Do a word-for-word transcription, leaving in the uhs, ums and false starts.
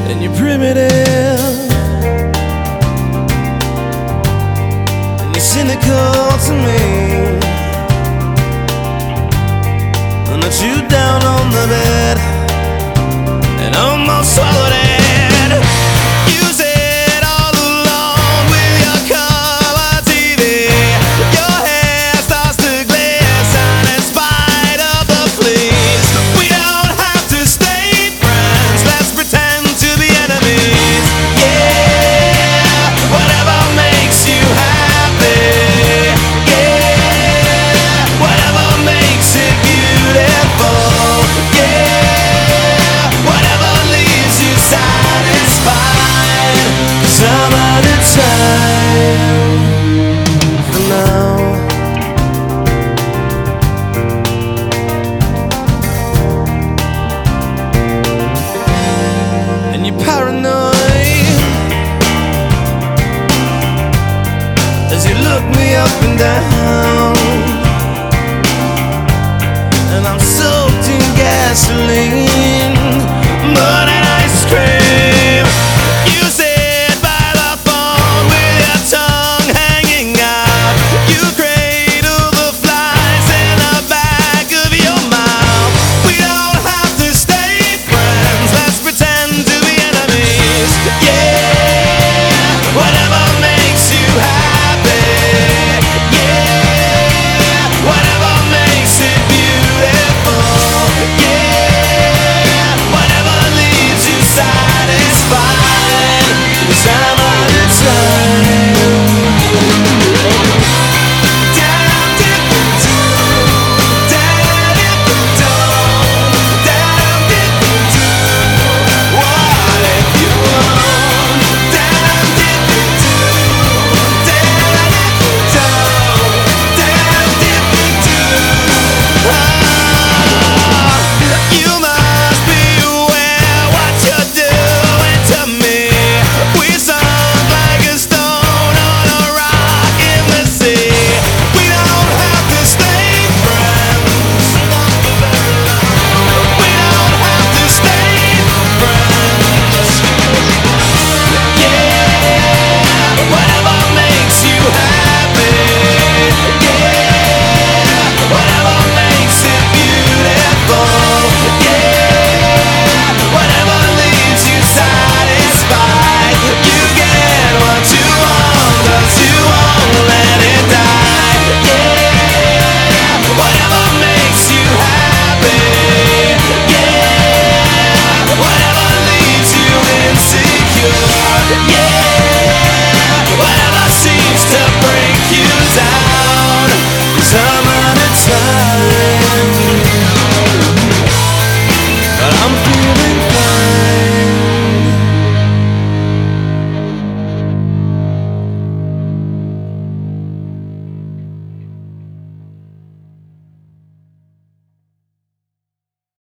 and you're primitive, and you're cynical to me. And I chewed down on the bed and almost swallowed it. You said all alone with your color T V, your hair starts to glisten in spite of the fleas. We don't have to stay friends, let's pretend to be enemies. Yeah, whatever makes you happy. Yeah, whatever makes it beautiful. Yeah, whatever leaves you satisfied. Some of the time